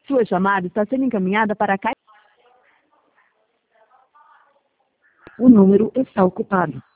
Sua chamada está sendo encaminhada para a caixa. O número está ocupado.